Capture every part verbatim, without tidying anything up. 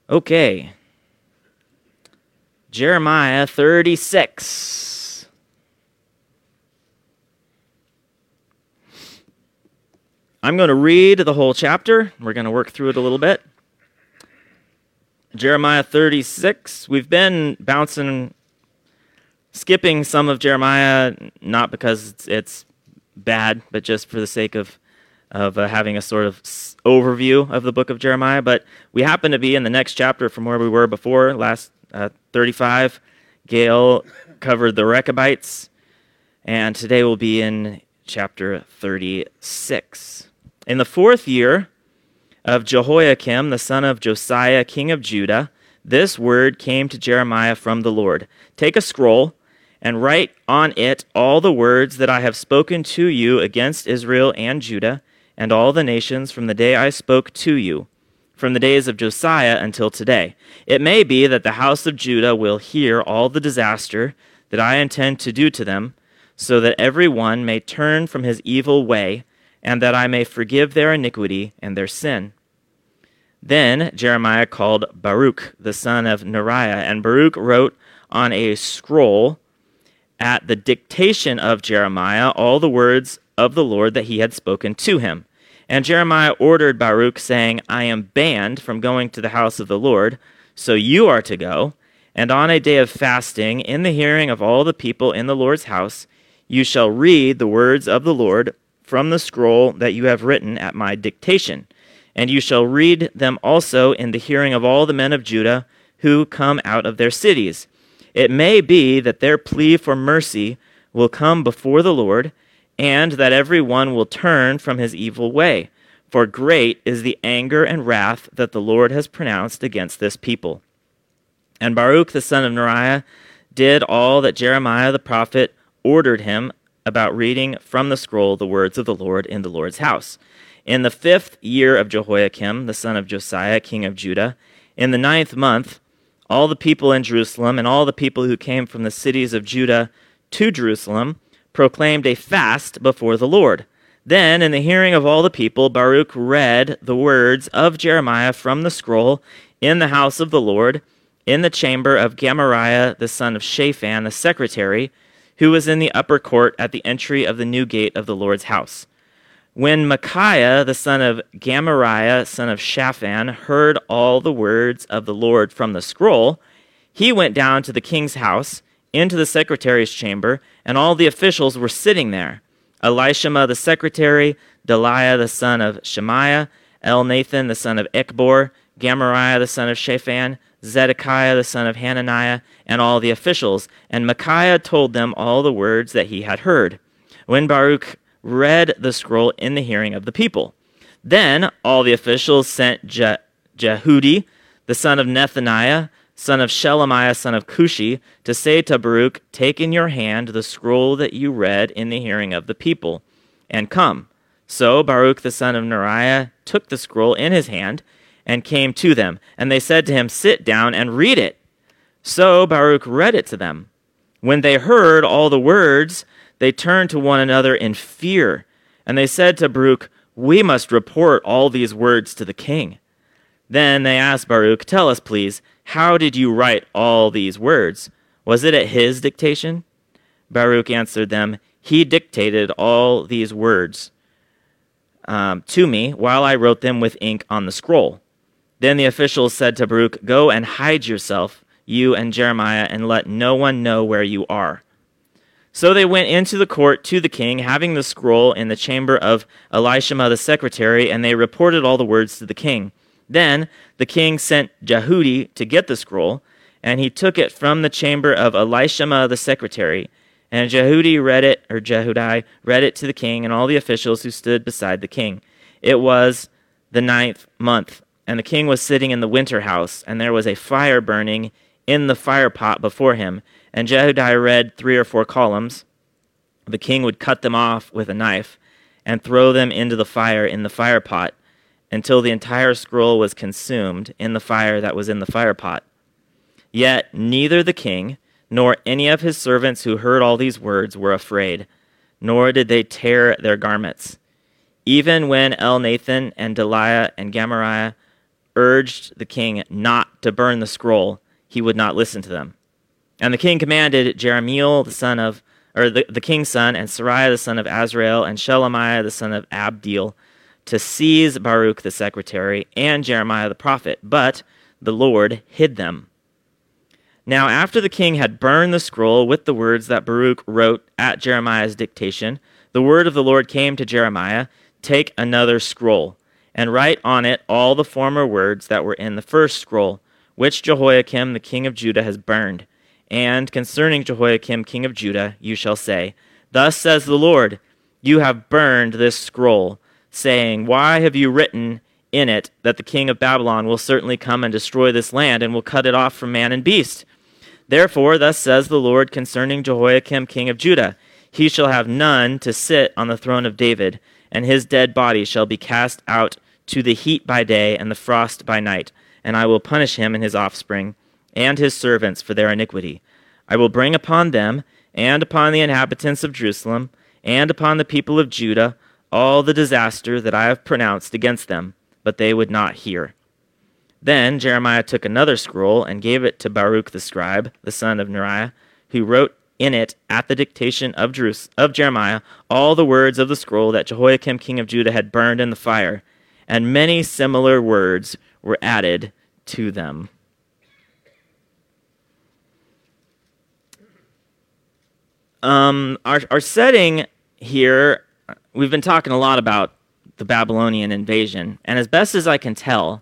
Okay. Jeremiah thirty-six. I'm going to read the whole chapter. We're going to work through it a little bit. Jeremiah thirty-six. We've been bouncing, skipping some of Jeremiah, not because it's, it's bad, but just for the sake of of uh, having a sort of s- overview of the book of Jeremiah. But we happen to be in the next chapter from where we were before, last uh, thirty-five. Gail covered the Rechabites, and today we'll be in chapter thirty-six. In the fourth year of Jehoiakim, the son of Josiah, king of Judah, this word came to Jeremiah from the Lord. Take a scroll and write on it all the words that I have spoken to you against Israel and Judah and all the nations from the day I spoke to you, from the days of Josiah until today. It may be that the house of Judah will hear all the disaster that I intend to do to them, so that every one may turn from his evil way, and that I may forgive their iniquity and their sin. Then Jeremiah called Baruch, the son of Neriah, and Baruch wrote on a scroll at the dictation of Jeremiah all the words of the Lord that he had spoken to him. And Jeremiah ordered Baruch, saying, I am banned from going to the house of the Lord, so you are to go, and on a day of fasting, in the hearing of all the people in the Lord's house, you shall read the words of the Lord from the scroll that you have written at my dictation. And you shall read them also in the hearing of all the men of Judah who come out of their cities. It may be that their plea for mercy will come before the Lord, and that every one will turn from his evil way. For great is the anger and wrath that the Lord has pronounced against this people. And Baruch the son of Neriah did all that Jeremiah the prophet ordered him about reading from the scroll the words of the Lord in the Lord's house. In the fifth year of Jehoiakim, the son of Josiah, king of Judah, in the ninth month, all the people in Jerusalem and all the people who came from the cities of Judah to Jerusalem proclaimed a fast before the Lord. Then, in the hearing of all the people, Baruch read the words of Jeremiah from the scroll in the house of the Lord, in the chamber of Gemariah the son of Shaphan, the secretary, who was in the upper court at the entry of the new gate of the Lord's house. When Micaiah the son of Gemariah, son of Shaphan, heard all the words of the Lord from the scroll, he went down to the king's house, into the secretary's chamber, and all the officials were sitting there. Elishama the secretary, Delaiah the son of Shemaiah, Elnathan the son of Ekbor, Gemariah the son of Shaphan, Zedekiah the son of Hananiah, and all the officials. And Micaiah told them all the words that he had heard, when Baruch read the scroll in the hearing of the people. Then all the officials sent Je- Jehudi, the son of Nethaniah, son of Shelemiah, son of Cushi, to say to Baruch, take in your hand the scroll that you read in the hearing of the people, and come. So Baruch the son of Neriah took the scroll in his hand, and came to them. And they said to him, sit down and read it. So Baruch read it to them. When they heard all the words, they turned to one another in fear. And they said to Baruch, we must report all these words to the king. Then they asked Baruch, tell us, please, how did you write all these words? Was it at his dictation? Baruch answered them, he dictated all these words um, to me while I wrote them with ink on the scroll. Then the officials said to Baruch, go and hide yourself, you and Jeremiah, and let no one know where you are. So they went into the court to the king, having the scroll in the chamber of Elishama the secretary, and they reported all the words to the king. Then the king sent Jehudi to get the scroll, and he took it from the chamber of Elishama the secretary. And Jehudi read it, or Jehudi read it to the king and all the officials who stood beside the king. It was the ninth month, and the king was sitting in the winter house, and there was a fire burning in the fire pot before him. And Jehudi read three or four columns. The king would cut them off with a knife and throw them into the fire in the fire pot, until the entire scroll was consumed in the fire that was in the firepot. Yet neither the king nor any of his servants who heard all these words were afraid, nor did they tear their garments. Even when Elnathan and Delaiah and Gemariah urged the king not to burn the scroll, he would not listen to them. And the king commanded Jerahmeel, the son of, or the, the king's son, and Seraiah, the son of Azrael, and Shelemiah, the son of Abdeel, to seize Baruch the secretary and Jeremiah the prophet, but the Lord hid them. Now after the king had burned the scroll with the words that Baruch wrote at Jeremiah's dictation, the word of the Lord came to Jeremiah, "Take another scroll, and write on it all the former words that were in the first scroll, which Jehoiakim the king of Judah has burned. And concerning Jehoiakim king of Judah, you shall say, Thus says the Lord, you have burned this scroll, saying, Why have you written in it that the king of Babylon will certainly come and destroy this land, and will cut it off from man and beast? Therefore, thus says the Lord concerning Jehoiakim king of Judah, he shall have none to sit on the throne of David, and his dead body shall be cast out to the heat by day and the frost by night, and I will punish him and his offspring and his servants for their iniquity. I will bring upon them and upon the inhabitants of Jerusalem and upon the people of Judah all the disaster that I have pronounced against them, but they would not hear." Then Jeremiah took another scroll and gave it to Baruch the scribe, the son of Neriah, who wrote in it at the dictation of, Jerus- of Jeremiah all the words of the scroll that Jehoiakim king of Judah had burned in the fire, and many similar words were added to them. Um, our, our setting here, we've been talking a lot about the Babylonian invasion, and as best as I can tell,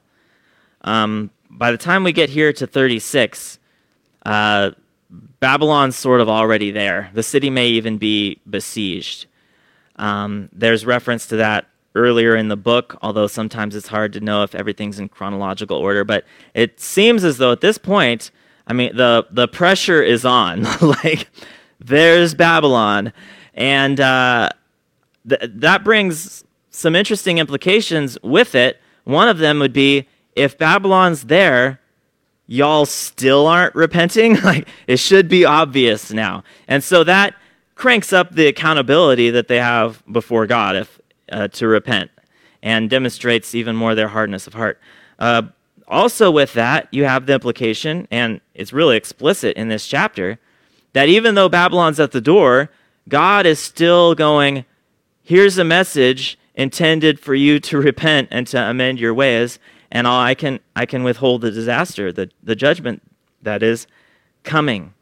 um, by the time we get here to thirty-six, uh, Babylon's sort of already there. The city may even be besieged. Um, there's reference to that earlier in the book, although sometimes it's hard to know if everything's in chronological order, but it seems as though at this point, I mean, the, the pressure is on. Like, there's Babylon, and uh, th- that brings some interesting implications with it. One of them would be, if Babylon's there, y'all still aren't repenting? Like, it should be obvious now. And so that cranks up the accountability that they have before God if uh, to repent, and demonstrates even more their hardness of heart. Uh, also with that, you have the implication, and it's really explicit in this chapter, that even though Babylon's at the door, God is still going, here's a message intended for you to repent and to amend your ways, and I can I can withhold the disaster, the, the judgment that is coming.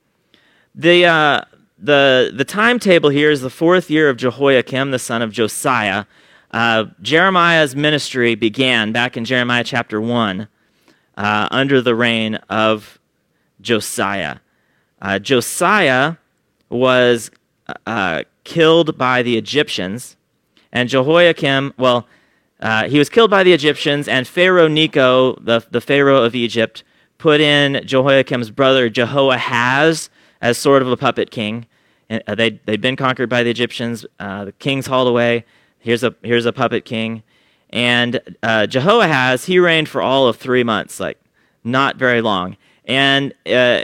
The uh, the the timetable here is the fourth year of Jehoiakim, the son of Josiah. Uh, Jeremiah's ministry began back in Jeremiah chapter one uh, under the reign of Josiah. Uh, Josiah was uh, killed by the Egyptians, and Jehoiakim, well, uh, he was killed by the Egyptians, and Pharaoh Necho, the, the Pharaoh of Egypt, put in Jehoiakim's brother Jehoahaz as sort of a puppet king. And uh, they, they'd been conquered by the Egyptians. Uh, the king's hauled away. Here's a, here's a puppet king. And uh, Jehoahaz, he reigned for all of three months, like not very long. And uh,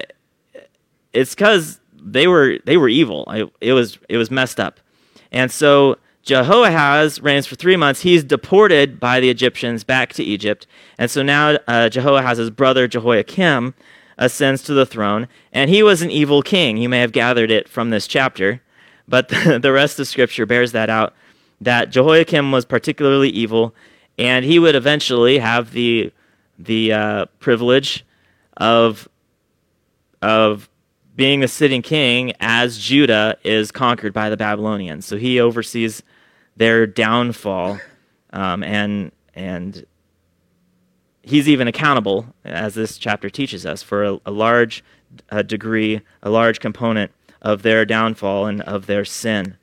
it's because they were they were evil. It, it was it was messed up. And so Jehoahaz reigns for three months. He's deported by the Egyptians back to Egypt. And so now uh, Jehoahaz's brother Jehoiakim ascends to the throne. And he was an evil king. You may have gathered it from this chapter. But the, the rest of Scripture bears that out, that Jehoiakim was particularly evil. And he would eventually have the, the uh, privilege of of being the sitting king as Judah is conquered by the Babylonians. So he oversees their downfall, um, and and he's even accountable, as this chapter teaches us, for a, a large uh, degree, a large component of their downfall and of their sin.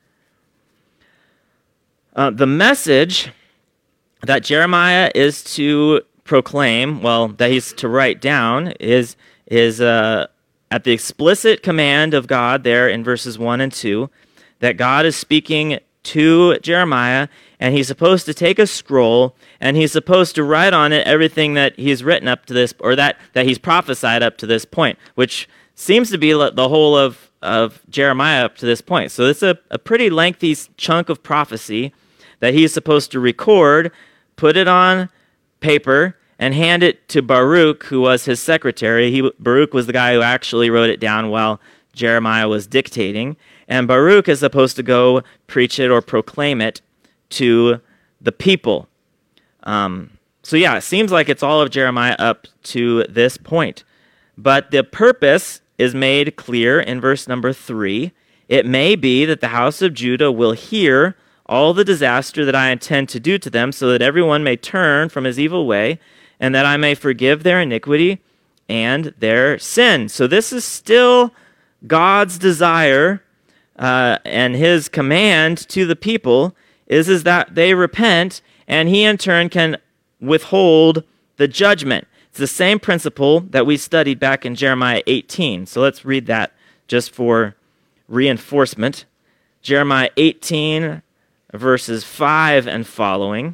Uh, the message that Jeremiah is to proclaim, well, that he's to write down, is is uh, at the explicit command of God there in verses one and two, that God is speaking to Jeremiah, and he's supposed to take a scroll, and he's supposed to write on it everything that he's written up to this, or that, that he's prophesied up to this point, which seems to be the whole of, of Jeremiah up to this point. So it's a, a pretty lengthy chunk of prophecy that he's supposed to record, put it on paper, and hand it to Baruch, who was his secretary. He, Baruch was the guy who actually wrote it down while Jeremiah was dictating. And Baruch is supposed to go preach it or proclaim it to the people. Um, so yeah, it seems like it's all of Jeremiah up to this point. But the purpose is made clear in verse number three. It may be that the house of Judah will hear all the disaster that I intend to do to them, so that everyone may turn from his evil way, and that I may forgive their iniquity and their sin. So this is still God's desire uh, and his command to the people is, is that they repent, and he in turn can withhold the judgment. It's the same principle that we studied back in Jeremiah eighteen. So let's read that just for reinforcement. Jeremiah eighteen, verses five and following.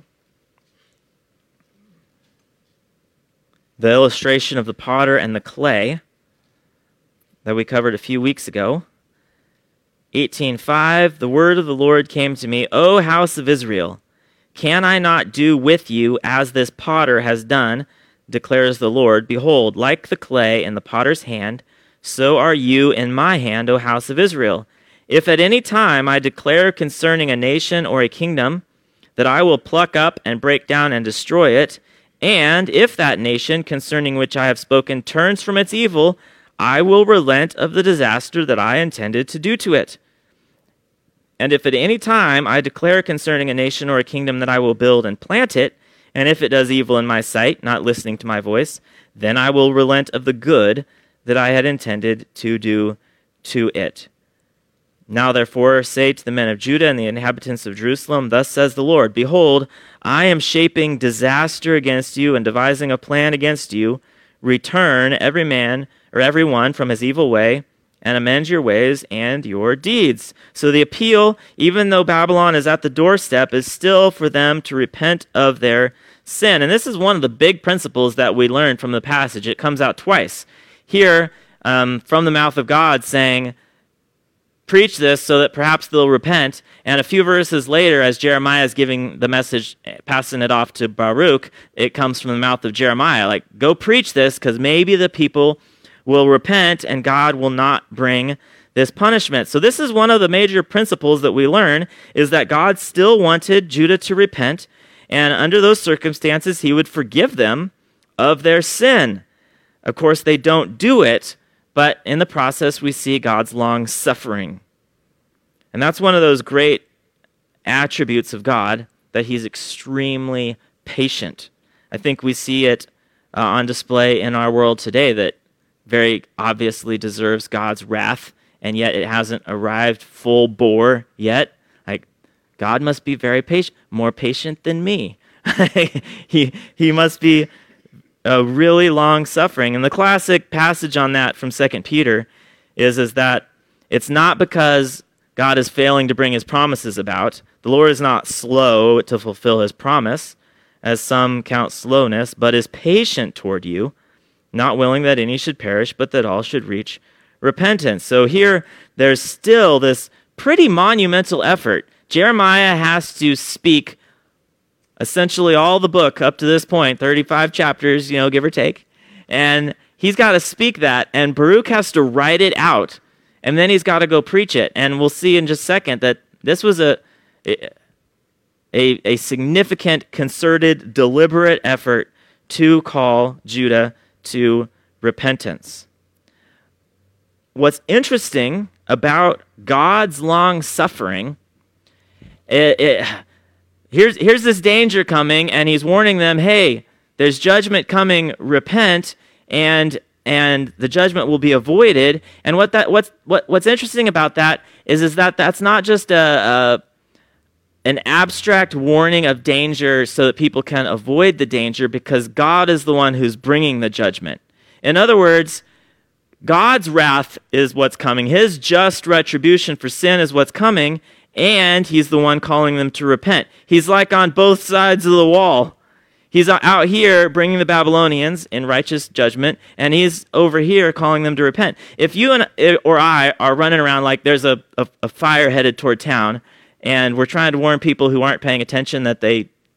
The illustration of the potter and the clay that we covered a few weeks ago. eighteen five, the word of the Lord came to me, O house of Israel, can I not do with you as this potter has done, declares the Lord? Behold, like the clay in the potter's hand, so are you in my hand, O house of Israel. If at any time I declare concerning a nation or a kingdom that I will pluck up and break down and destroy it, and if that nation concerning which I have spoken turns from its evil, I will relent of the disaster that I intended to do to it. And if at any time I declare concerning a nation or a kingdom that I will build and plant it, and if it does evil in my sight, not listening to my voice, then I will relent of the good that I had intended to do to it. Now therefore say to the men of Judah and the inhabitants of Jerusalem, thus says the Lord, behold, I am shaping disaster against you and devising a plan against you. Return every man or every one from his evil way, and amend your ways and your deeds. So the appeal, even though Babylon is at the doorstep, is still for them to repent of their sin. And this is one of the big principles that we learned from the passage. It comes out twice. Here, um, from the mouth of God, saying, preach this so that perhaps they'll repent. And a few verses later, as Jeremiah is giving the message, passing it off to Baruch, it comes from the mouth of Jeremiah. Like, go preach this because maybe the people will repent and God will not bring this punishment. So this is one of the major principles that we learn, is that God still wanted Judah to repent, and under those circumstances, he would forgive them of their sin. Of course, they don't do it, but in the process, we see God's long suffering. And that's one of those great attributes of God, that he's extremely patient. I think we see it uh, on display in our world today, that very obviously deserves God's wrath, and yet it hasn't arrived full bore yet. Like, God must be very patient, more patient than me. he, he must be a really long suffering. And the classic passage on that from Second Peter is, is that it's not because God is failing to bring his promises about. The Lord is not slow to fulfill his promise, as some count slowness, but is patient toward you, not willing that any should perish, but that all should reach repentance. So here, there's still this pretty monumental effort. Jeremiah has to speak essentially all the book up to this point, thirty-five chapters, you know, give or take. And he's got to speak that, and Baruch has to write it out, and then he's got to go preach it. And we'll see in just a second that this was a, a, a significant, concerted, deliberate effort to call Judah to repentance. What's interesting about God's long suffering, it, it, here's, here's this danger coming, and he's warning them, hey, there's judgment coming, repent, and and the judgment will be avoided. And what that what's what what's interesting about that is is that that's not just a, a an abstract warning of danger so that people can avoid the danger, because God is the one who's bringing the judgment. In other words, God's wrath is what's coming. His just retribution for sin is what's coming, and he's the one calling them to repent. He's like on both sides of the wall. He's out here bringing the Babylonians in righteous judgment, and he's over here calling them to repent. If you and or I are running around like there's a, a, a fire headed toward town, and we're trying to warn people who aren't paying attention that they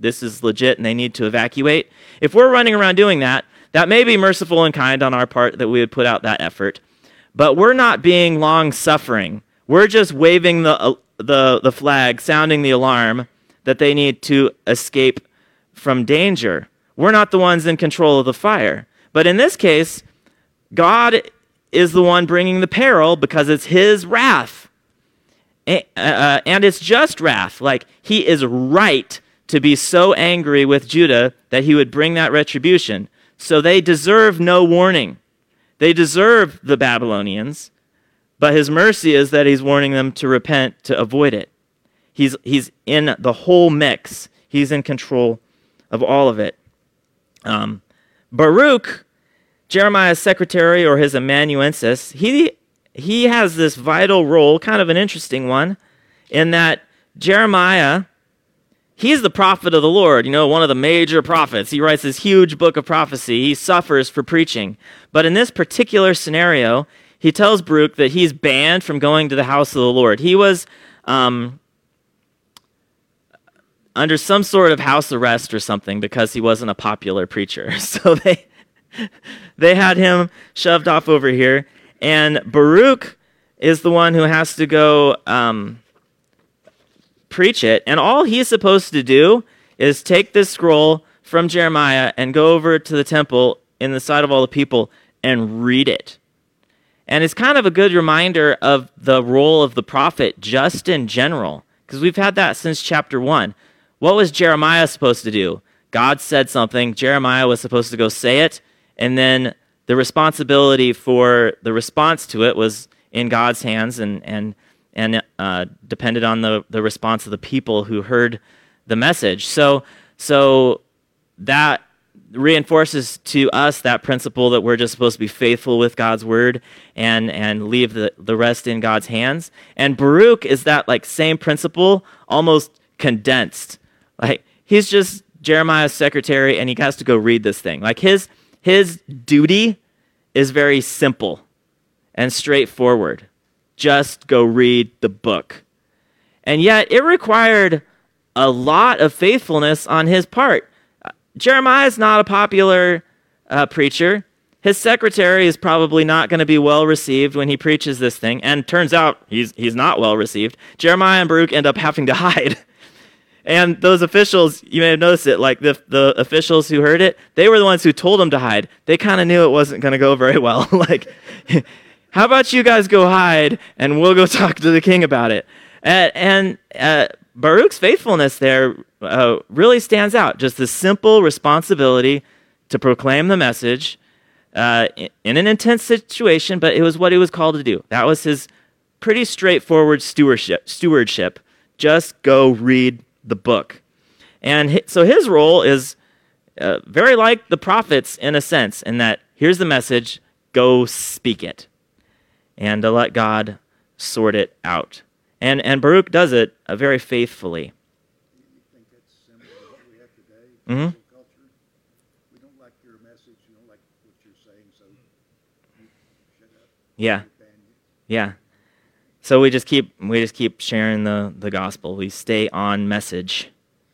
this is legit and they need to evacuate. If we're running around doing that, that may be merciful and kind on our part that we would put out that effort. But we're not being long-suffering. We're just waving the, uh, the, the flag, sounding the alarm that they need to escape from danger. We're not the ones in control of the fire. But in this case, God is the one bringing the peril because it's his wrath. And, uh, and it's just wrath. Like, he is right to be so angry with Judah that he would bring that retribution. So they deserve no warning. They deserve the Babylonians, but his mercy is that he's warning them to repent to avoid it. He's, he's in the whole mix. He's in control of all of it. Um, Baruch, Jeremiah's secretary or his amanuensis, he he has this vital role, kind of an interesting one, in that Jeremiah, he's the prophet of the Lord, you know, one of the major prophets. He writes this huge book of prophecy. He suffers for preaching. But in this particular scenario, he tells Baruch that he's banned from going to the house of the Lord. He was um, under some sort of house arrest or something because he wasn't a popular preacher. So they they had him shoved off over here. And Baruch is the one who has to go um, preach it. And all he's supposed to do is take this scroll from Jeremiah and go over to the temple in the sight of all the people and read it. And it's kind of a good reminder of the role of the prophet just in general, because we've had that since chapter one. What was Jeremiah supposed to do? God said something. Jeremiah was supposed to go say it, and then the responsibility for the response to it was in God's hands and and and uh, depended on the, the response of the people who heard the message. So so that reinforces to us that principle that we're just supposed to be faithful with God's word and and leave the, the rest in God's hands. And Baruch is that like same principle almost condensed. Like he's just Jeremiah's secretary and he has to go read this thing. Like his his duty is very simple and straightforward. Just go read the book. And yet it required a lot of faithfulness on his part. Jeremiah is not a popular uh, preacher. His secretary is probably not going to be well received when he preaches this thing. And turns out he's he's not well received. Jeremiah and Baruch end up having to hide. And those officials, you may have noticed it, like the the officials who heard it, they were the ones who told him to hide. They kind of knew it wasn't going to go very well. Like, how about you guys go hide and we'll go talk to the king about it? And, and uh, Baruch's faithfulness there uh, really stands out. Just the simple responsibility to proclaim the message uh, in an intense situation, but it was what he was called to do. That was his pretty straightforward stewardship. Stewardship. Just go read the book. And so his role is uh, very like the prophets in a sense, in that here's the message, go speak it, and to let God sort it out. And and Baruch does it uh, very faithfully. You think that's similar to what we have today? Mm-hmm. Culture. We don't like your message. You don't like what you're saying, so you shut up. Yeah. We ban you. Yeah. So we just keep we just keep sharing the, the gospel. We stay on message.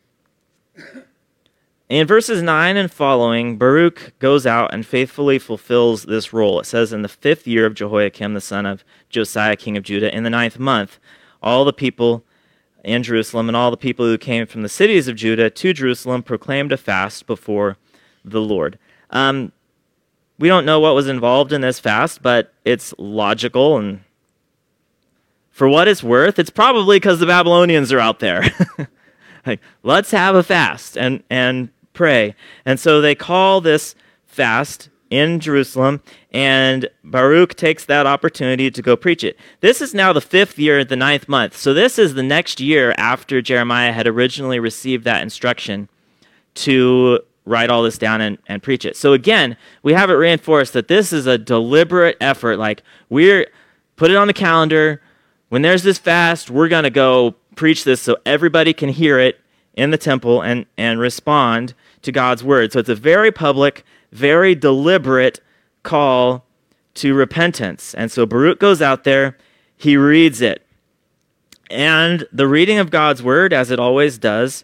In verses nine and following, Baruch goes out and faithfully fulfills this role. It says, in the fifth year of Jehoiakim, the son of Josiah, king of Judah, in the ninth month, all the people in Jerusalem and all the people who came from the cities of Judah to Jerusalem proclaimed a fast before the Lord. Um, we don't know what was involved in this fast, but it's logical, and for what it's worth, it's probably because the Babylonians are out there. Like, let's have a fast and, and pray. And so they call this fast in Jerusalem, and Baruch takes that opportunity to go preach it. This is now the fifth year, the ninth month. So this is the next year after Jeremiah had originally received that instruction to write all this down and, and preach it. So again, we have it reinforced that this is a deliberate effort. Like, we're put it on the calendar. When there's this fast, we're going to go preach this so everybody can hear it in the temple and, and respond to God's word. So it's a very public, very deliberate call to repentance. And so Baruch goes out there, he reads it. And the reading of God's word, as it always does,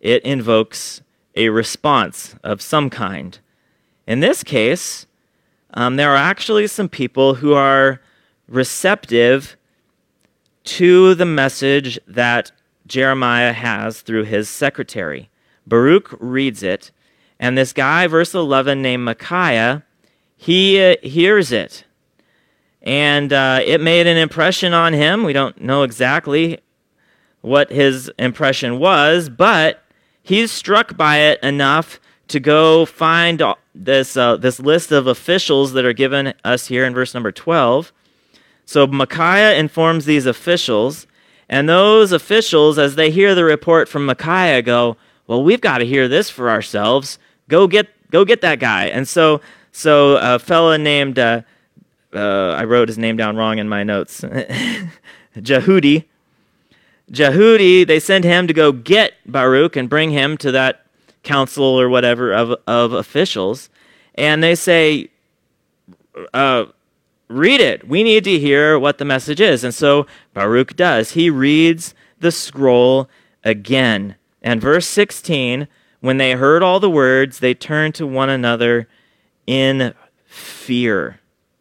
it invokes a response of some kind. In this case, um, there are actually some people who are receptive to the message that Jeremiah has through his secretary. Baruch reads it, and this guy, verse eleven, named Micaiah, he uh, hears it. And uh, it made an impression on him. We don't know exactly what his impression was, but he's struck by it enough to go find this uh, this list of officials that are given us here in verse number twelve. So Micaiah informs these officials, and those officials, as they hear the report from Micaiah, go, well, we've got to hear this for ourselves. Go get go get that guy. And so so a fella named, uh, uh, I wrote his name down wrong in my notes, Jehudi. Jehudi, they send him to go get Baruch and bring him to that council or whatever of, of officials. And they say, uh, read it. We need to hear what the message is. And so Baruch does. He reads the scroll again. And verse sixteen, when they heard all the words, they turned to one another in fear.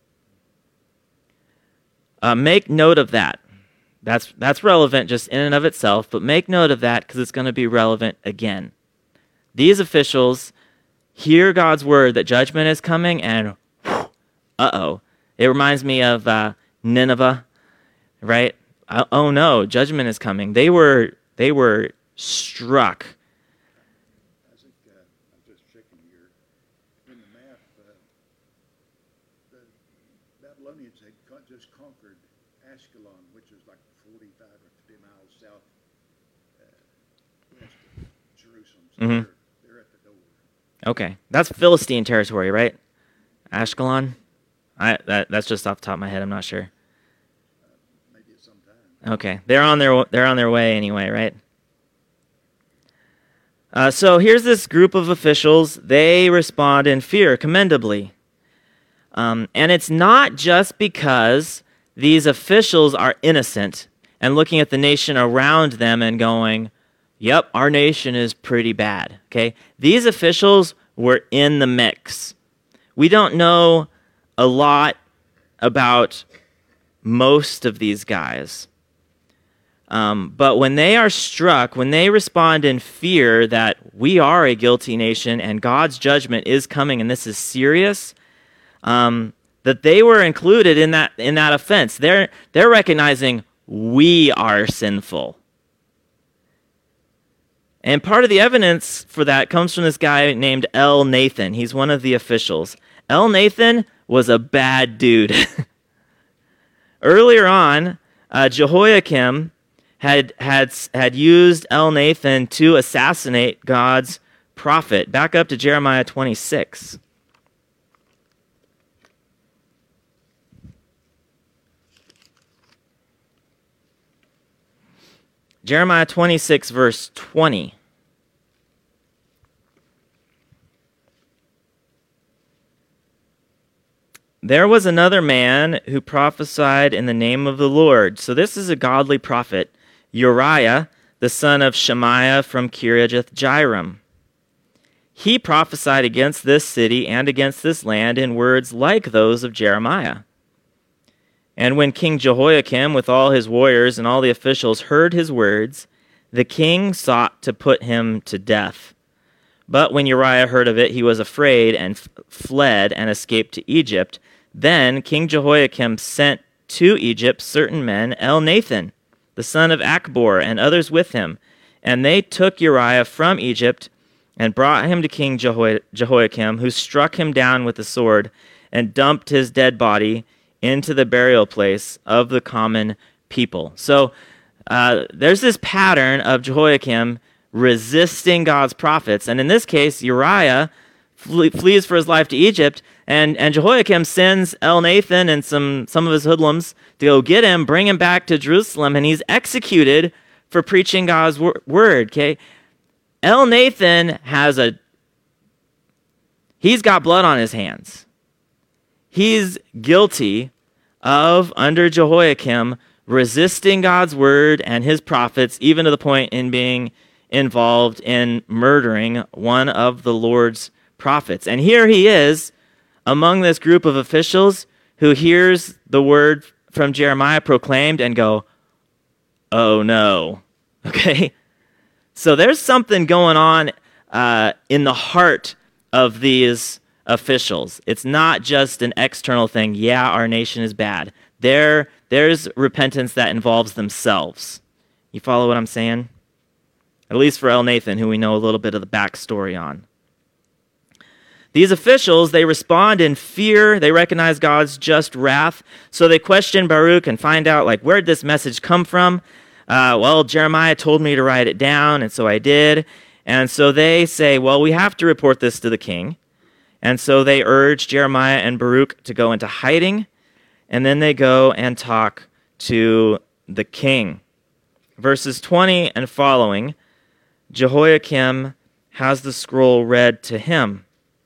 Uh, make note of that. That's that's relevant just in and of itself, but make note of that because it's going to be relevant again. These officials hear God's word that judgment is coming, and whew, uh-oh. It reminds me of uh, Nineveh, right? Uh, oh no, judgment is coming. They were they were struck. I think uh, I'm just checking here. In the map, uh, the Babylonians had con- just conquered Ashkelon, which is like forty-five or fifty miles south uh, west of Jerusalem. So Mhm. they're, they're at the door. Okay, that's Philistine territory, right? Ashkelon. I that that's just off the top of my head. I'm not sure. Maybe at some time. Okay, they're on their they're on their way anyway, right? Uh, so here's this group of officials. They respond in fear, commendably, um, and it's not just because these officials are innocent and looking at the nation around them and going, "Yep, our nation is pretty bad." Okay, these officials were in the mix. We don't know a lot about most of these guys. Um, but when they are struck, when they respond in fear that we are a guilty nation and God's judgment is coming and this is serious, um, that they were included in that in that offense. They're they're recognizing we are sinful. And part of the evidence for that comes from this guy named Elnathan. He's one of the officials. Elnathan was a bad dude. Earlier on, uh, Jehoiakim had had had used Elnathan to assassinate God's prophet. Back up to Jeremiah twenty-six. Jeremiah twenty-six, verse twenty. There was another man who prophesied in the name of the Lord. So this is a godly prophet, Uriah, the son of Shemaiah from Kiriath-Jearim. He prophesied against this city and against this land in words like those of Jeremiah. And when King Jehoiakim, with all his warriors and all the officials, heard his words, the king sought to put him to death. But when Uriah heard of it, he was afraid and f- fled and escaped to Egypt. Then King Jehoiakim sent to Egypt certain men, Elnathan, the son of Achbor, and others with him. And they took Uriah from Egypt and brought him to King Jeho- Jehoiakim, who struck him down with the sword and dumped his dead body into the burial place of the common people. So uh, there's this pattern of Jehoiakim resisting God's prophets. And in this case, Uriah fle- flees for his life to Egypt, and, and Jehoiakim sends Elnathan and some, some of his hoodlums to go get him, bring him back to Jerusalem, and he's executed for preaching God's wor- word. Okay, Elnathan has a, he's got blood on his hands. He's guilty of, under Jehoiakim, resisting God's word and his prophets, even to the point in being involved in murdering one of the Lord's prophets. And here he is among this group of officials who hears the word from Jeremiah proclaimed and go, oh no, okay? So there's something going on uh, in the heart of these officials. It's not just an external thing. Yeah, our nation is bad. There, there's repentance that involves themselves. You follow what I'm saying? At least for Elnathan, who we know a little bit of the backstory on. These officials, they respond in fear. They recognize God's just wrath. So they question Baruch and find out, like, where'd this message come from? Uh, well, Jeremiah told me to write it down, and so I did. And so they say, well, we have to report this to the king. And so they urge Jeremiah and Baruch to go into hiding, and then they go and talk to the king. Verses twenty and following, Jehoiakim has the scroll read to him.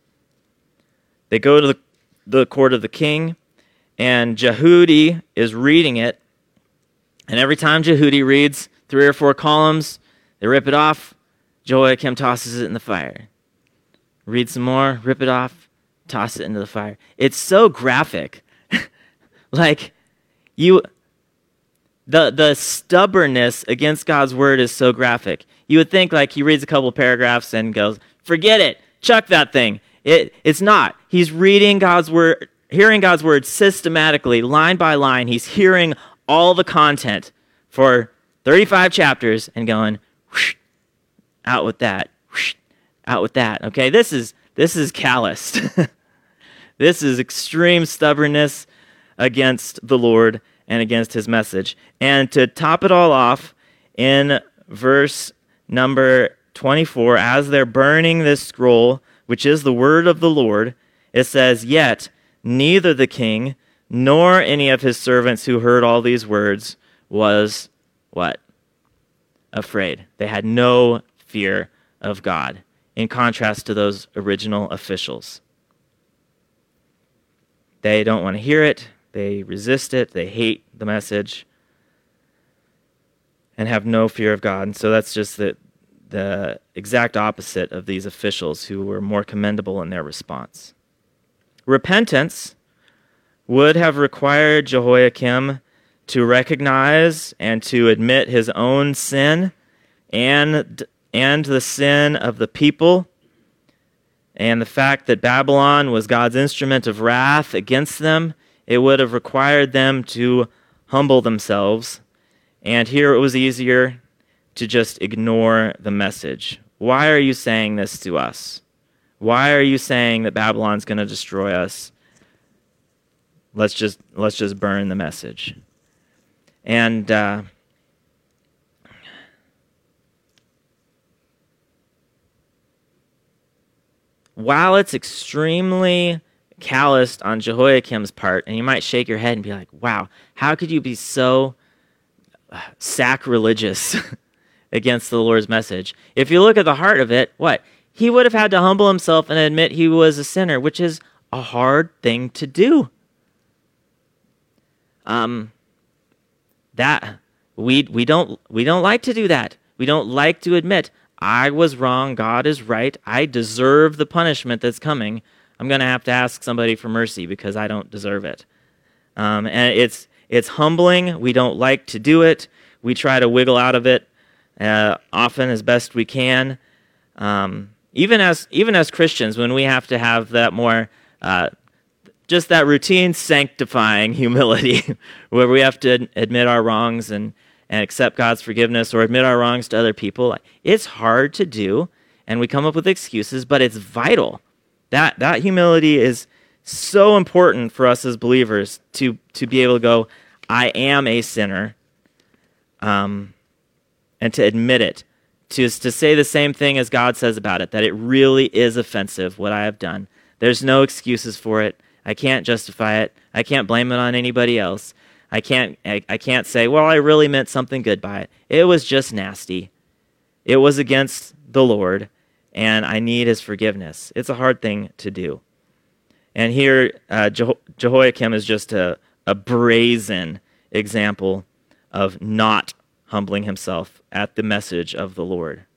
They go to the, the court of the king, and Jehudi is reading it. And every time Jehudi reads three or four columns, they rip it off. Jehoiakim tosses it in the fire. Read some more, rip it off, toss it into the fire. It's so graphic. Like, you, the the stubbornness against God's word is so graphic. You would think, like, he reads a couple paragraphs and goes, forget it, chuck that thing. It It's not. He's reading God's word, hearing God's word systematically, line by line. He's hearing all the content for thirty-five chapters and going, whoosh, out with that, whoosh, out with that. Okay, this is this is calloused. This is extreme stubbornness against the Lord and against his message. And to top it all off, in verse number twenty-four, as they're burning this scroll, which is the word of the Lord, it says, yet neither the king nor any of his servants who heard all these words was, what? Afraid. They had no fear of God, in contrast to those original officials. They don't want to hear it. They resist it. They hate the message and have no fear of God. And so that's just the, the exact opposite of these officials who were more commendable in their response. Repentance would have required Jehoiakim to recognize and to admit his own sin and, and the sin of the people, and the fact that Babylon was God's instrument of wrath against them. It would have required them to humble themselves. And here it was easier to just ignore the message. Why are you saying this to us? Why are you saying that Babylon's going to destroy us? Let's just let's just burn the message. And uh, while it's extremely calloused on Jehoiakim's part, and you might shake your head and be like, wow, how could you be so sacrilegious against the Lord's message? If you look at the heart of it, what? He would have had to humble himself and admit he was a sinner, which is a hard thing to do. Um, that we we don't we don't like to do that. We don't like to admit, I was wrong, God is right, I deserve the punishment that's coming. I'm going to have to ask somebody for mercy because I don't deserve it. Um, and it's it's humbling. We don't like to do it. We try to wiggle out of it uh, often as best we can. Um, even as even as Christians, when we have to have that more, uh, just that routine sanctifying humility, where we have to admit our wrongs and, and accept God's forgiveness or admit our wrongs to other people, it's hard to do, and we come up with excuses, but it's vital. That that humility is so important for us as believers to, to be able to go, I am a sinner, um, and to admit it, to, to say the same thing as God says about it, that it really is offensive, what I have done. There's no excuses for it. I can't justify it. I can't blame it on anybody else. I can't, I, I can't say, well, I really meant something good by it. It was just nasty. It was against the Lord, and I need his forgiveness. It's a hard thing to do. And here, uh, Jeho- Jehoiakim is just a, a brazen example of not humbling himself at the message of the Lord.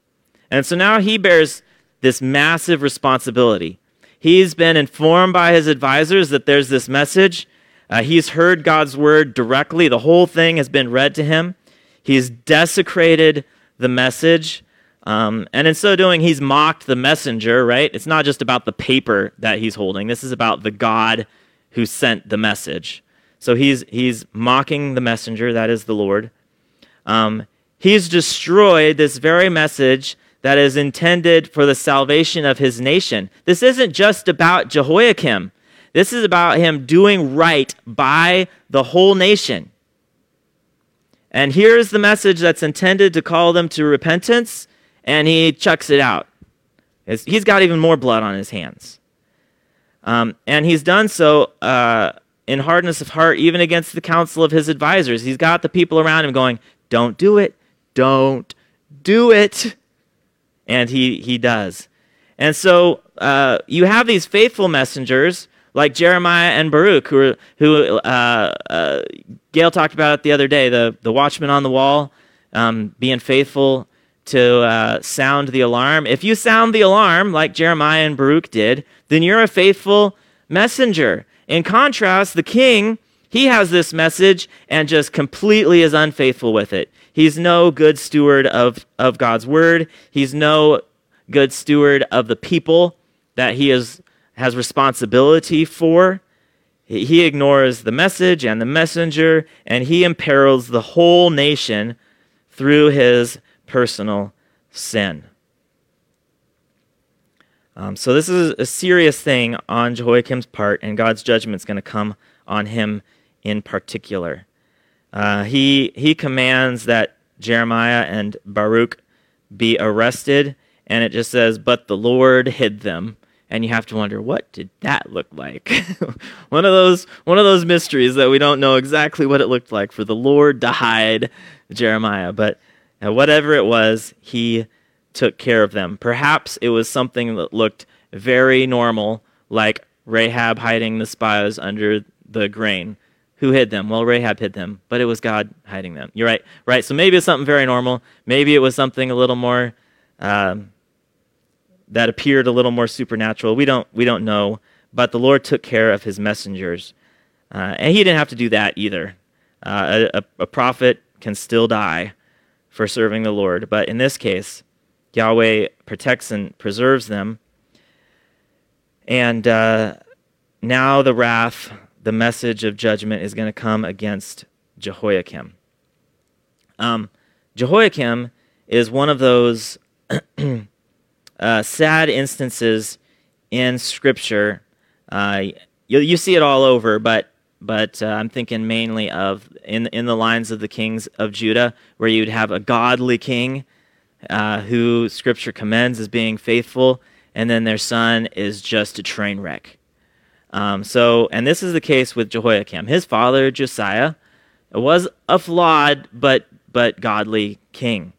And so now he bears this massive responsibility. He's been informed by his advisors that there's this message. Uh, he's heard God's word directly. The whole thing has been read to him. He's desecrated the message. Um, and in so doing, he's mocked the messenger, right? It's not just about the paper that he's holding. This is about the God who sent the message. So he's he's mocking the messenger, that is the Lord. Um, he's destroyed this very message that is intended for the salvation of his nation. This isn't just about Jehoiakim. This is about him doing right by the whole nation. And here's the message that's intended to call them to repentance, and he chucks it out. He's got even more blood on his hands. Um, and he's done so uh, in hardness of heart, even against the counsel of his advisors. He's got the people around him going, don't do it, don't do it. And he, he does. And so uh, you have these faithful messengers like Jeremiah and Baruch, who are, who uh, uh, Gail talked about it the other day, the, the watchman on the wall, um, being faithful to uh, sound the alarm. If you sound the alarm like Jeremiah and Baruch did, then you're a faithful messenger. In contrast, the king, he has this message and just completely is unfaithful with it. He's no good steward of, of God's word. He's no good steward of the people that he is, has responsibility for. He ignores the message and the messenger, and he imperils the whole nation through his personal sin. Um, so this is a serious thing on Jehoiakim's part, and God's judgment is going to come on him in particular. Uh, he he commands that Jeremiah and Baruch be arrested, and it just says, but the Lord hid them. And you have to wonder, what did that look like? one of those one of those mysteries that we don't know exactly what it looked like for the Lord to hide Jeremiah. But uh, whatever it was, he took care of them. Perhaps it was something that looked very normal, like Rahab hiding the spies under the grain. Who hid them? Well, Rahab hid them, but it was God hiding them. You're right, right? So maybe it's something very normal. Maybe it was something a little more um, that appeared a little more supernatural. We don't we don't know, but the Lord took care of his messengers, uh, and he didn't have to do that either. Uh, a, a prophet can still die for serving the Lord, but in this case, Yahweh protects and preserves them. And uh, now the wrath, the message of judgment is going to come against Jehoiakim. Um, Jehoiakim is one of those uh, sad instances in Scripture. Uh, you, you see it all over, but but uh, I'm thinking mainly of in in the lines of the kings of Judah, where you'd have a godly king uh, who Scripture commends as being faithful, and then their son is just a train wreck. Um, so, and this is the case with Jehoiakim. His father, Josiah, was a flawed but but godly king.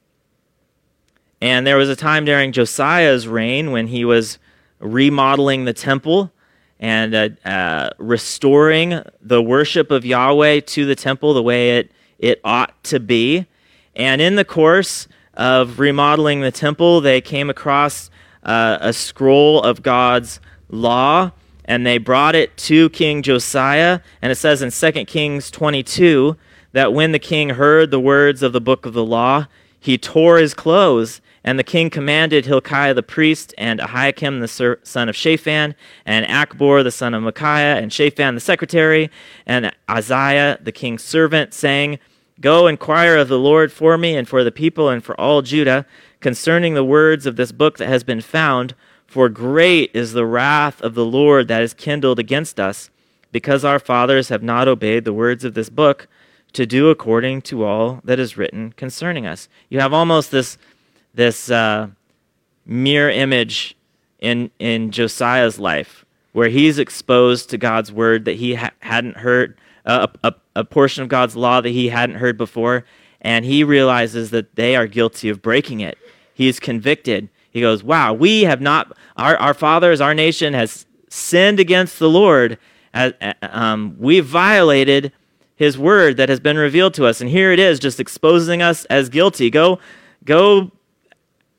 And there was a time during Josiah's reign when he was remodeling the temple and uh, uh, restoring the worship of Yahweh to the temple the way it, it ought to be. And in the course of remodeling the temple, they came across uh, a scroll of God's law, and they brought it to King Josiah. And it says in Second Kings twenty-two that when the king heard the words of the book of the law, he tore his clothes. And the king commanded Hilkiah the priest, and Ahikam the son of Shaphan, and Achbor the son of Micaiah, and Shaphan the secretary, and Isaiah the king's servant, saying, Go inquire of the Lord for me and for the people and for all Judah concerning the words of this book that has been found, for great is the wrath of the Lord that is kindled against us, because our fathers have not obeyed the words of this book to do according to all that is written concerning us. You have almost this this uh, mirror image in in Josiah's life, where he's exposed to God's word that he ha- hadn't heard, uh, a, a, a portion of God's law that he hadn't heard before, and he realizes that they are guilty of breaking it. He's convicted. He goes, wow, we have not, our, our fathers, our nation has sinned against the Lord. As, um, we've violated his word that has been revealed to us, and here it is, just exposing us as guilty. Go, go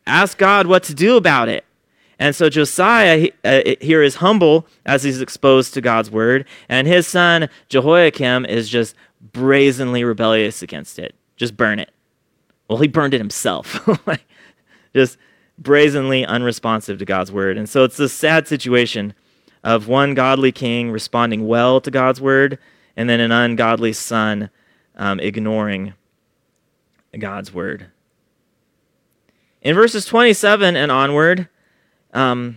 ask God what to do about it. And so Josiah he, uh, here is humble as he's exposed to God's word, and his son Jehoiakim is just brazenly rebellious against it. Just burn it. Well, he burned it himself. Just brazenly unresponsive to God's word. And so it's this sad situation of one godly king responding well to God's word, and then an ungodly son um, ignoring God's word. In verses twenty-seven and onward, um,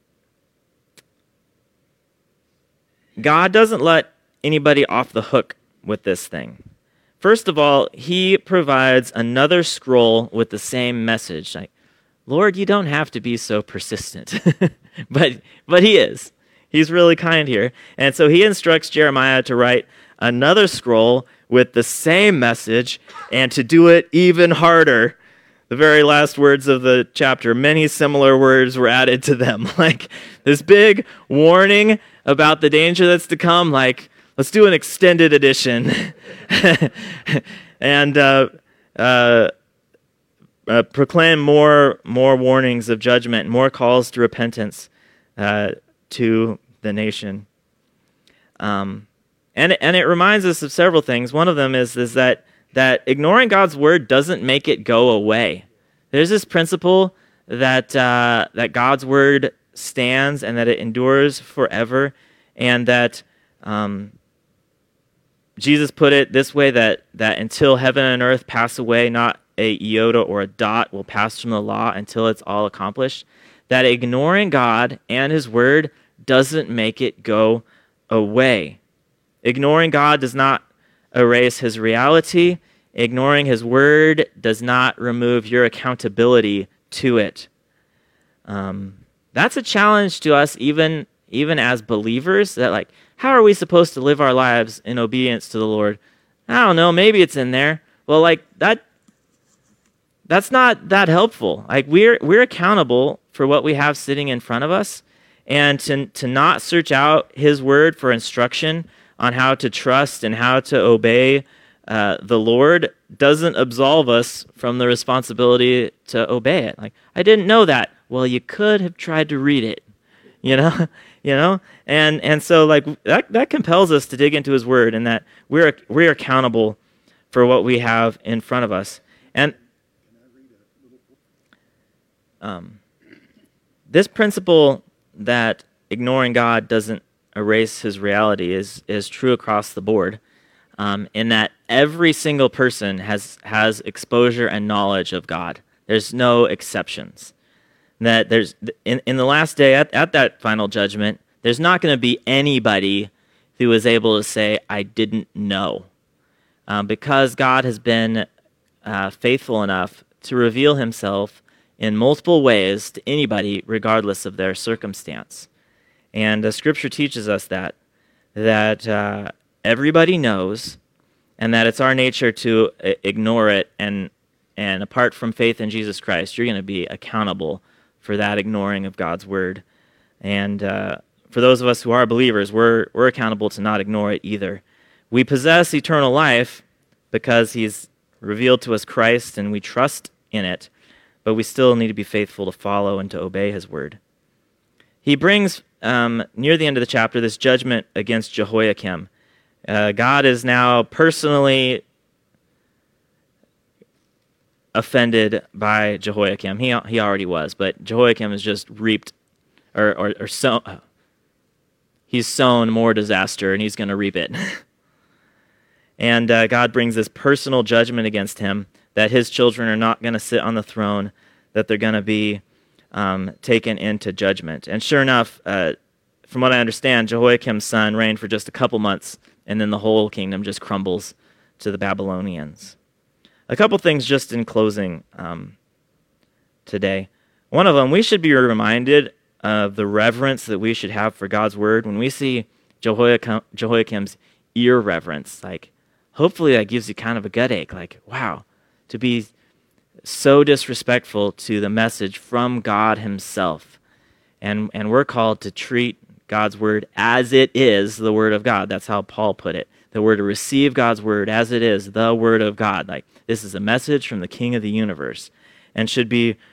God doesn't let anybody off the hook with this thing. First of all, he provides another scroll with the same message. Like, Lord, you don't have to be so persistent. but but he is. He's really kind here. And so he instructs Jeremiah to write another scroll with the same message and to do it even harder. The very last words of the chapter, many similar words were added to them. Like this big warning about the danger that's to come, like, let's do an extended edition. and uh, uh, uh, proclaim more, more warnings of judgment, more calls to repentance uh, to the nation. Um, and, and it reminds us of several things. One of them is, is that that ignoring God's word doesn't make it go away. There's this principle that uh, that God's word stands and that it endures forever, and that um, Jesus put it this way, that, that until heaven and earth pass away, not a iota or a dot will pass from the law until it's all accomplished. That ignoring God and his word doesn't make it go away. Ignoring God does not erase his reality. Ignoring his word does not remove your accountability to it. Um, that's a challenge to us, even, even as believers, that like, how are we supposed to live our lives in obedience to the Lord? I don't know, maybe it's in there. Well, like that, that's not that helpful. Like we're we're accountable for what we have sitting in front of us, and to to not search out his word for instruction on how to trust and how to obey uh, the Lord doesn't absolve us from the responsibility to obey it. Like, I didn't know that. Well, you could have tried to read it, you know, you know, and and so like that that compels us to dig into his word, and that we're we're accountable for what we have in front of us. And um, this principle that ignoring God doesn't erase his reality is is true across the board, um, in that every single person has has exposure and knowledge of God. There's no exceptions. That there's in, in the last day, at, at that final judgment, there's not going to be anybody who is able to say, I didn't know. Um, because God has been uh, faithful enough to reveal himself in multiple ways to anybody, regardless of their circumstance. And uh, Scripture teaches us that, that uh, everybody knows, and that it's our nature to uh, ignore it, and, and apart from faith in Jesus Christ, you're going to be accountable for that ignoring of God's word. And uh, for those of us who are believers, we're we're accountable to not ignore it either. We possess eternal life because he's revealed to us Christ and we trust in it, but we still need to be faithful to follow and to obey his word. He brings, um, near the end of the chapter, this judgment against Jehoiakim. Uh, God is now personally offended by Jehoiakim. He he already was, but Jehoiakim has just reaped, or or, or sown, he's sown more disaster, and he's going to reap it. And uh, God brings this personal judgment against him, that his children are not going to sit on the throne, that they're going to be um, taken into judgment. And sure enough, uh, from what I understand, Jehoiakim's son reigned for just a couple months, and then the whole kingdom just crumbles to the Babylonians. A couple things just in closing um, today. One of them, we should be reminded of the reverence that we should have for God's word. When we see Jehoiakim, Jehoiakim's irreverence, like, hopefully that gives you kind of a gut ache. Like, wow, to be so disrespectful to the message from God himself. And, and we're called to treat God's word as it is the word of God. That's how Paul put it. That we're to receive God's word as it is, the word of God. Like, this is a message from the King of the universe, and should be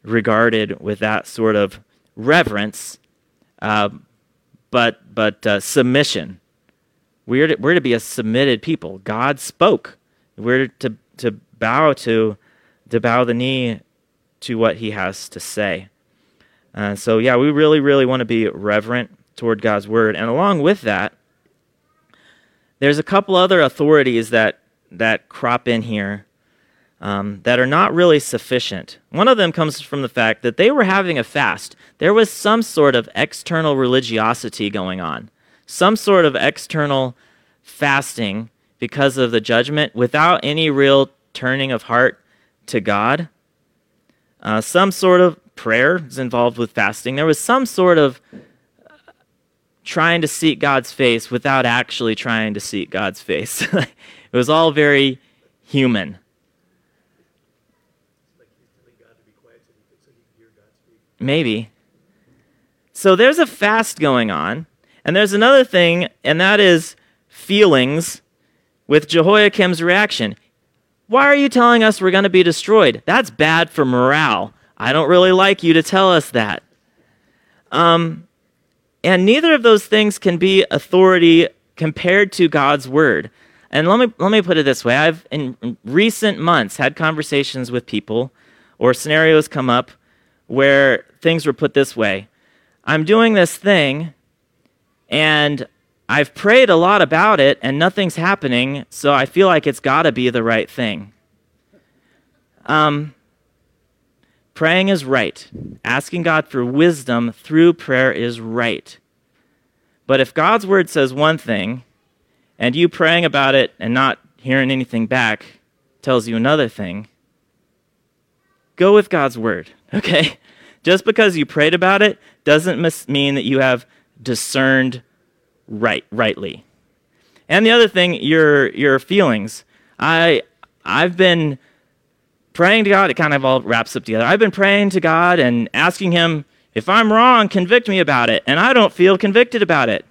regarded with that sort of reverence, uh, but but uh, submission. We're to, we're to be a submitted people. God spoke. We're to to bow to to bow the knee to what he has to say. Uh, so yeah, we really really want to be reverent toward God's word, and along with that, there's a couple other authorities that that crop in here um, that are not really sufficient. One of them comes from the fact that they were having a fast. There was some sort of external religiosity going on, some sort of external fasting because of the judgment without any real turning of heart to God. Uh, some sort of prayer is involved with fasting. There was some sort of trying to seek God's face without actually trying to seek God's face. It was all very human. Maybe. So there's a fast going on, and there's another thing, and that is feelings with Jehoiakim's reaction. Why are you telling us we're going to be destroyed? That's bad for morale. I don't really like you to tell us that. Um, and neither of those things can be authority compared to God's word. And let me let me put it this way. I've, in recent months, had conversations with people, or scenarios come up where things were put this way. I'm doing this thing, and I've prayed a lot about it, and nothing's happening, so I feel like it's got to be the right thing. Um, praying is right. Asking God for wisdom through prayer is right. But if God's word says one thing, and you praying about it and not hearing anything back tells you another thing, go with God's word, okay? Just because you prayed about it doesn't mis- mean that you have discerned right rightly. And the other thing, your your feelings. I I've been praying to God. It kind of all wraps up together. I've been praying to God and asking him, if I'm wrong, convict me about it, and I don't feel convicted about it.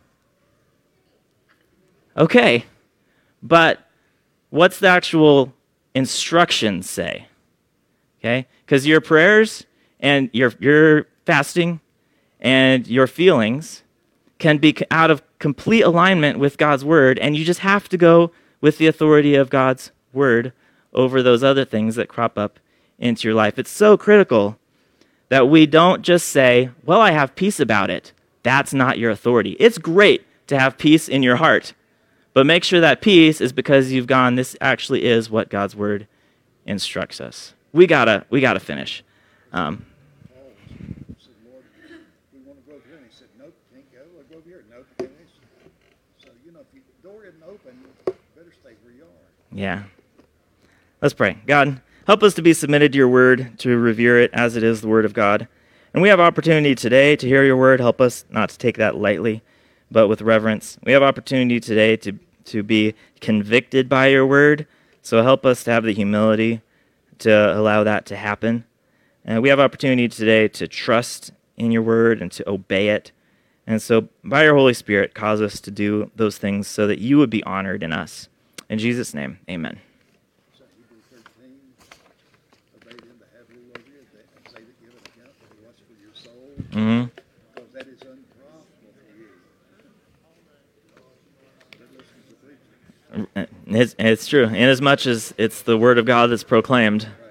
Okay, but what's the actual instructions say? Okay, because your prayers and your your fasting and your feelings can be out of complete alignment with God's word, and you just have to go with the authority of God's word over those other things that crop up into your life. It's so critical that we don't just say, well, I have peace about it. That's not your authority. It's great to have peace in your heart, but make sure that peace is because you've gone, this actually is what God's word instructs us. We gotta, we gotta finish. Um, Paul said, Lord, we want to go over here. And he said, nope, can't go. We'll go over here. Nope, can't. So, you know, if the door isn't open, you better stay where you are. yeah. Let's pray. God, help us to be submitted to your word, to revere it as it is the word of God. And we have opportunity today to hear your word. Help us not to take that lightly, but with reverence. We have opportunity today to, to be convicted by your word. So help us to have the humility to allow that to happen. And we have opportunity today to trust in your word and to obey it. And so by your Holy Spirit, cause us to do those things so that you would be honored in us. In Jesus' name, amen. So Hebrews thirteen, obey them that have rule over you, and say that give an account for what's for your soul, Mm-hmm. because that is unprofitable for you. But listen to the preacher. It's, it's true. Inasmuch as it's the word of God that's proclaimed,